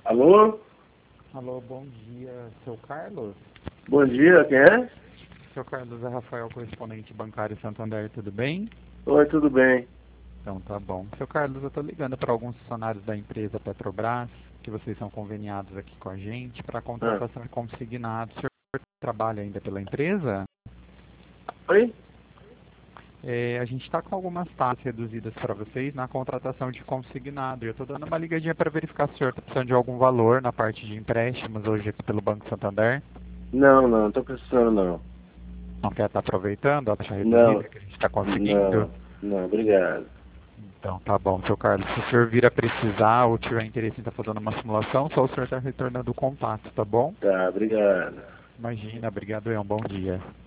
Alô? Alô, bom dia, seu Carlos? Bom dia, quem é? Seu Carlos é Rafael, correspondente bancário Santander, tudo bem? Oi, tudo bem? Então tá bom. Seu Carlos, eu tô ligando para alguns funcionários da empresa Petrobras, que vocês são conveniados aqui com a gente, para Ah. contratação de consignado. O senhor trabalha ainda pela empresa? Oi? A gente está com algumas taxas reduzidas para vocês na contratação de consignado. Eu estou dando uma ligadinha para verificar se o senhor está precisando de algum valor na parte de empréstimos hoje aqui pelo Banco Santander. Não tô precisando não. Não quer estar aproveitando a taxa reduzida Não, que a gente está conseguindo? não, obrigado. Então, tá bom, seu Carlos. Se o senhor vir a precisar ou tiver interesse em estar fazendo uma simulação, só o senhor está retornando o contato, tá bom? Tá, obrigado. Imagina, obrigado, é um bom dia.